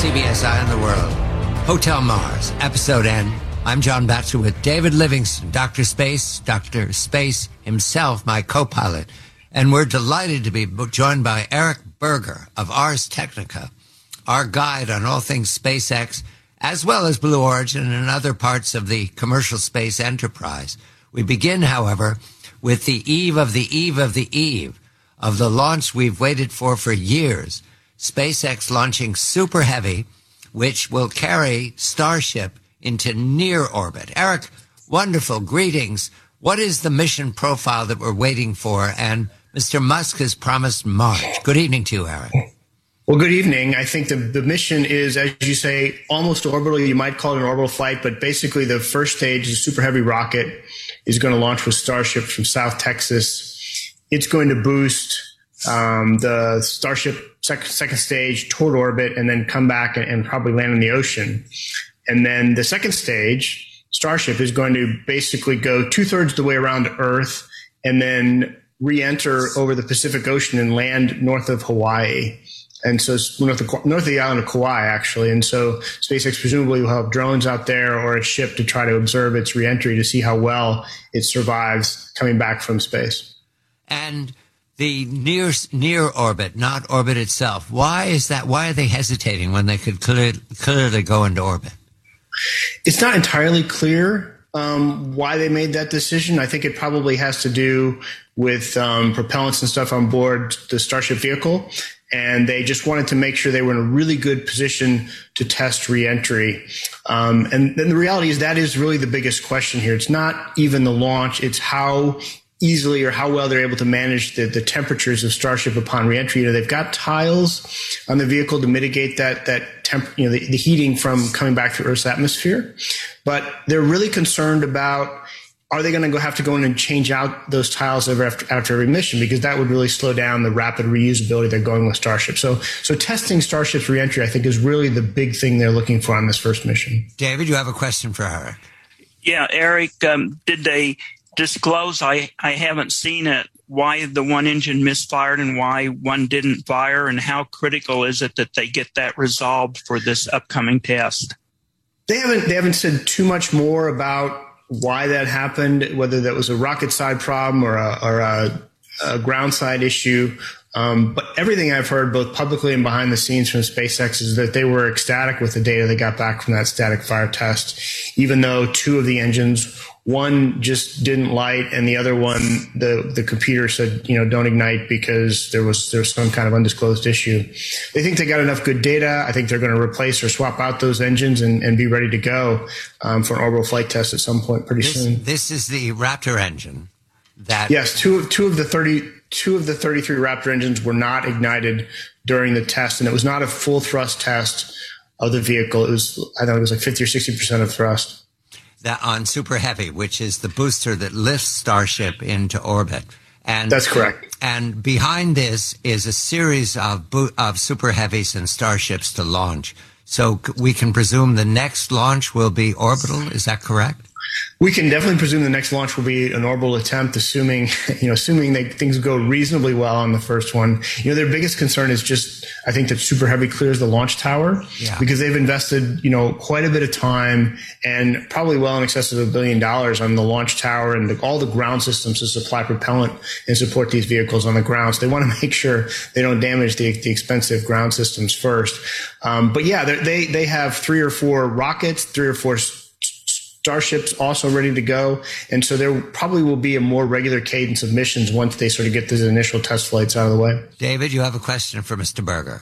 CBS Eye on the World. Hotel Mars, Episode N. I'm John Batchelor with David Livingston, Dr. Space himself, my co-pilot. And we're delighted to be joined by Eric Berger of Ars Technica, our guide on all things SpaceX, as well as Blue Origin and other parts of the commercial space enterprise. We begin, however, with the eve of the eve of the eve of the launch we've waited for years. SpaceX launching Super Heavy, which will carry Starship into near orbit. Eric, wonderful. Greetings. What is the mission profile that we're waiting for? And Mr. Musk has promised March. Good evening to you, Eric. Well, good evening. I think the mission is, as you say, almost orbital. You might call it an orbital flight, but basically the first stage, the Super Heavy rocket, is going to launch with Starship from South Texas. It's going to boost the Starship second stage toward orbit and then come back and probably land in the ocean. And then the second stage, Starship, is going to basically go 2/3 of the way around Earth and then re-enter over the Pacific Ocean and land north of Hawaii. And so it's north of the island of Kauai, actually. And so SpaceX presumably will have drones out there or a ship to try to observe its re-entry to see how well it survives coming back from space. And the near orbit, not orbit itself. Why is that? Why are they hesitating when they could clearly go into orbit? It's not entirely clear why they made that decision. I think it probably has to do with propellants and stuff on board the Starship vehicle. And they just wanted to make sure they were in a really good position to test reentry. And then the reality is that is really the biggest question here. It's not even the launch. It's how easily or how well they're able to manage the temperatures of Starship upon reentry. You know, they've got tiles on the vehicle to mitigate that the heating from coming back through Earth's atmosphere. But they're really concerned about, are they going to have to go in and change out those tiles after every mission? Because that would really slow down the rapid reusability they're going with Starship. So testing Starship's reentry, I think, is really the big thing they're looking for on this first mission. David, you have a question for Eric. Yeah, Eric, did they disclose, I haven't seen it, why the one engine misfired and why one didn't fire, and how critical is it that they get that resolved for this upcoming test? They haven't said too much more about why that happened, whether that was a rocket side problem or a ground side issue. But everything I've heard, both publicly and behind the scenes from SpaceX, is that they were ecstatic with the data they got back from that static fire test, even though two of the engines, one just didn't light, and the other one, the computer said, don't ignite because there was some kind of undisclosed issue. They think they got enough good data. I think they're going to replace or swap out those engines and be ready to go for an orbital flight test at some point pretty soon. This is the Raptor engine. Yes, two of the 33 Raptor engines were not ignited during the test, and it was not a full thrust test of the vehicle. It was like 50 or 60% of thrust. That on Super Heavy, which is the booster that lifts Starship into orbit. And that's correct. And behind this is a series of Super Heavies and Starships to launch. So we can presume the next launch will be orbital. Is that correct? We can definitely presume the next launch will be an orbital attempt, assuming things go reasonably well on the first one. Their biggest concern is just, I think, that Super Heavy clears the launch tower, because they've invested, quite a bit of time and probably well in excess of $1 billion on the launch tower and all the ground systems to supply propellant and support these vehicles on the ground. So they want to make sure they don't damage the expensive ground systems first. But yeah, they have 3 or 4 rockets, 3 or 4 Starships also ready to go. And so there probably will be a more regular cadence of missions once they sort of get these initial test flights out of the way. David, you have a question for Mr. Berger.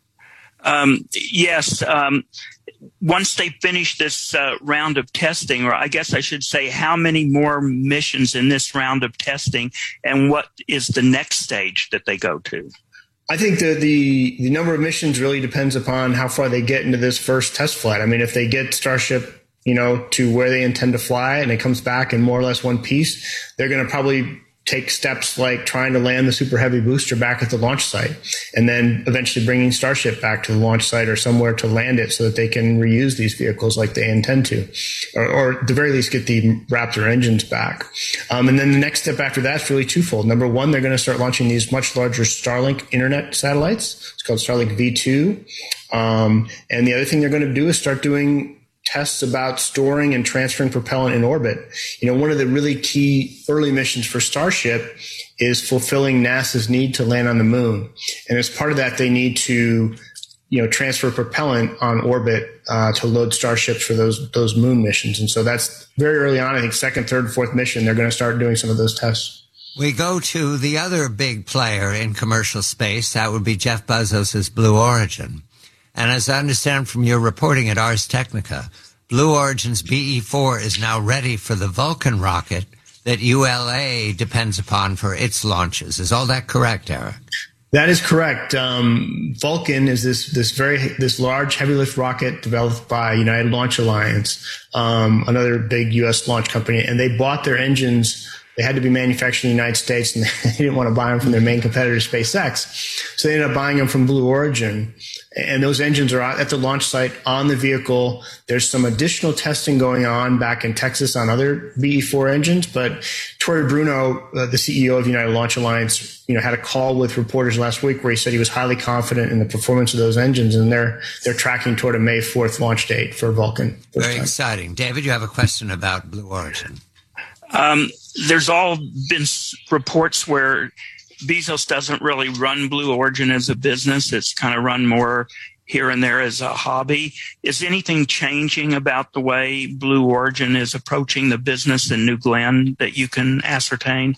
Yes. Once they finish this round of testing, or I guess I should say, how many more missions in this round of testing, and what is the next stage that they go to? I think the number of missions really depends upon how far they get into this first test flight. I mean, if they get Starship to where they intend to fly and it comes back in more or less one piece, they're going to probably take steps like trying to land the Super Heavy booster back at the launch site, and then eventually bringing Starship back to the launch site or somewhere to land it so that they can reuse these vehicles like they intend to, or at the very least get the Raptor engines back. And then the next step after that is really twofold. Number one, they're going to start launching these much larger Starlink internet satellites. It's called Starlink V2. And the other thing they're going to do is start doing tests about storing and transferring propellant in orbit. One of the really key early missions for Starship is fulfilling NASA's need to land on the moon. And as part of that, they need to, transfer propellant on orbit to load Starships for those moon missions. And so that's very early on. I think second, third, fourth mission, they're going to start doing some of those tests. We go to the other big player in commercial space. That would be Jeff Bezos' Blue Origin. And as I understand from your reporting at Ars Technica, Blue Origin's BE-4 is now ready for the Vulcan rocket that ULA depends upon for its launches. Is all that correct, Eric? That is correct. Vulcan is this large heavy lift rocket developed by United Launch Alliance, another big U.S. launch company, and they bought their engines. They had to be manufactured in the United States, and they didn't want to buy them from their main competitor, SpaceX. So they ended up buying them from Blue Origin. And those engines are at the launch site on the vehicle. There's some additional testing going on back in Texas on other BE-4 engines. But Tory Bruno, the CEO of United Launch Alliance, had a call with reporters last week where he said he was highly confident in the performance of those engines, and they're tracking toward a May 4th launch date for Vulcan. Very exciting. David, you have a question about Blue Origin. There's all been reports where Bezos doesn't really run Blue Origin as a business. It's kind of run more here and there as a hobby. Is anything changing about the way Blue Origin is approaching the business in New Glenn that you can ascertain?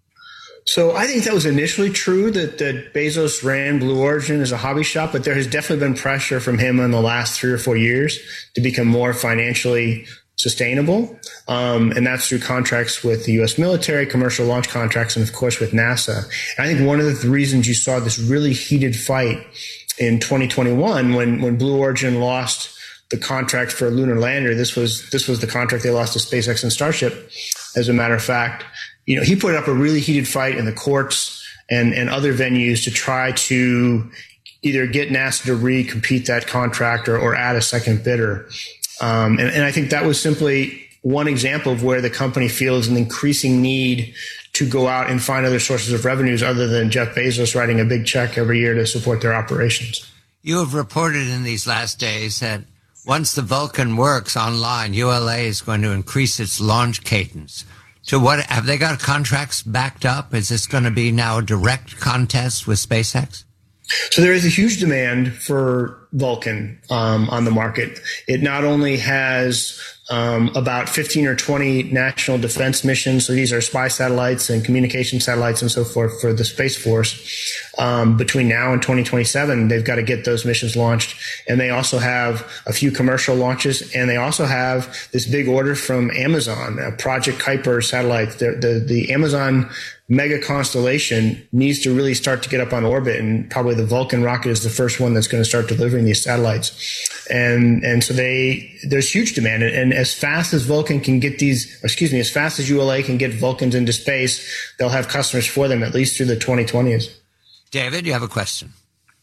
So I think that was initially true that Bezos ran Blue Origin as a hobby shop, but there has definitely been pressure from him in the last 3 or 4 years to become more financially sustainable. And that's through contracts with the U.S. military, commercial launch contracts, and of course with NASA. And I think one of the reasons you saw this really heated fight in 2021 when Blue Origin lost the contract for a lunar lander, this was the contract they lost to SpaceX and Starship. As a matter of fact, he put up a really heated fight in the courts and other venues to try to either get NASA to recompete that contract or add a second bidder. And I think that was simply one example of where the company feels an increasing need to go out and find other sources of revenues other than Jeff Bezos writing a big check every year to support their operations. You have reported in these last days that once the Vulcan works online, ULA is going to increase its launch cadence. To what have they got contracts backed up? Is this going to be now a direct contest with SpaceX? So there is a huge demand for Vulcan on the market. It not only has about 15 or 20 national defense missions. So these are spy satellites and communication satellites and so forth for the Space Force. Between now and 2027, they've got to get those missions launched. And they also have a few commercial launches. And they also have this big order from Amazon, Project Kuiper satellites. The Amazon mega constellation needs to really start to get up on orbit, and probably the Vulcan rocket is the first one that's going to start delivering these satellites. And so there's huge demand. And as fast as Vulcan can get as fast as ULA can get Vulcans into space, they'll have customers for them at least through the 2020s. David, you have a question.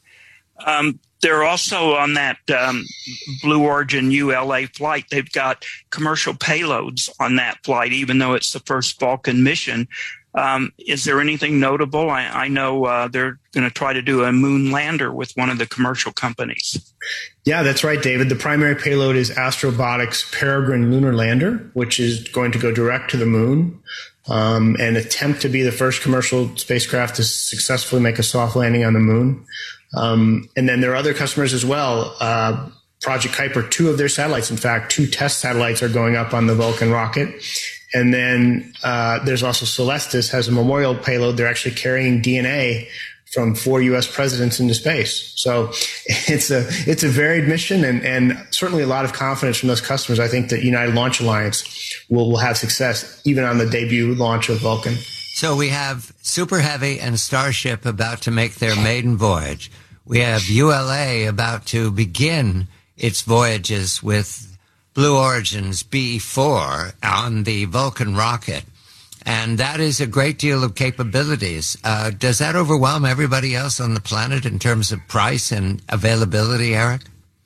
They're also on that Blue Origin ULA flight. They've got commercial payloads on that flight, even though it's the first Vulcan mission. Is there anything notable? I know they're going to try to do a moon lander with one of the commercial companies. Yeah, that's right, David. The primary payload is Astrobotic's Peregrine lunar lander, which is going to go direct to the moon and attempt to be the first commercial spacecraft to successfully make a soft landing on the moon. And then there are other customers as well. Project Kuiper, 2 of their satellites, in fact, 2 test satellites are going up on the Vulcan rocket. And then there's also Celestis has a memorial payload. They're actually carrying DNA from 4 U.S. presidents into space. So it's a varied mission and certainly a lot of confidence from those customers. I think that United Launch Alliance will have success even on the debut launch of Vulcan. So we have Super Heavy and Starship about to make their maiden voyage. We have ULA about to begin its voyages with Blue Origin's BE-4 on the Vulcan rocket. And that is a great deal of capabilities. Does that overwhelm everybody else on the planet in terms of price and availability, Eric?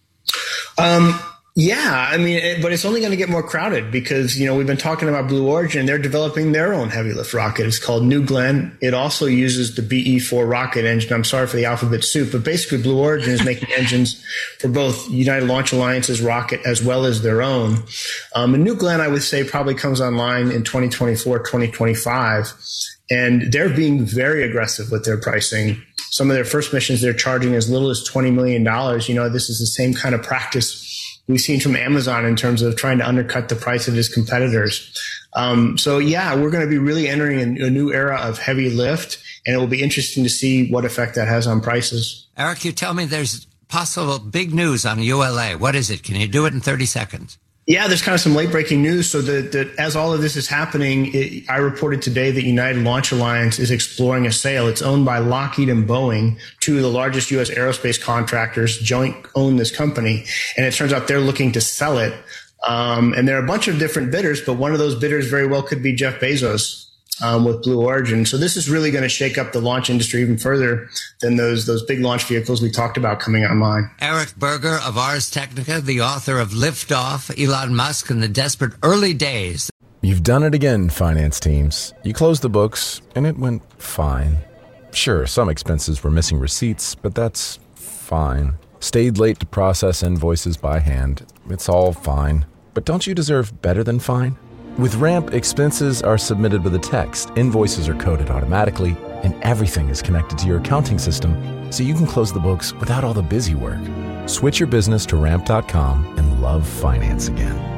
Yeah, I mean, but it's only going to get more crowded because, we've been talking about Blue Origin. They're developing their own heavy lift rocket. It's called New Glenn. It also uses the BE-4 rocket engine. I'm sorry for the alphabet soup, but basically Blue Origin is making engines for both United Launch Alliance's rocket as well as their own. And New Glenn, I would say, probably comes online in 2024, 2025. And they're being very aggressive with their pricing. Some of their first missions, they're charging as little as $20 million. This is the same kind of practice we've seen from Amazon in terms of trying to undercut the price of its competitors. So we're going to be really entering a new era of heavy lift, and it will be interesting to see what effect that has on prices. Eric, you tell me there's possible big news on ULA. What is it? Can you do it in 30 seconds? Yeah, there's kind of some late breaking news. So that as all of this is happening, I reported today that United Launch Alliance is exploring a sale. It's owned by Lockheed and Boeing, two of the largest U.S. aerospace contractors, joint own this company. And it turns out they're looking to sell it. And there are a bunch of different bidders, but one of those bidders very well could be Jeff Bezos with Blue Origin. So this is really going to shake up the launch industry even further than those big launch vehicles we talked about coming online. Eric Berger of Ars Technica, the author of Liftoff, Elon Musk and the Desperate Early Days. You've done it again, finance teams. You closed the books, and it went fine. Sure, some expenses were missing receipts, but that's fine. Stayed late to process invoices by hand. It's all fine. But don't you deserve better than fine? With Ramp, expenses are submitted with a text, invoices are coded automatically, and everything is connected to your accounting system, so you can close the books without all the busy work. Switch your business to Ramp.com and love finance again.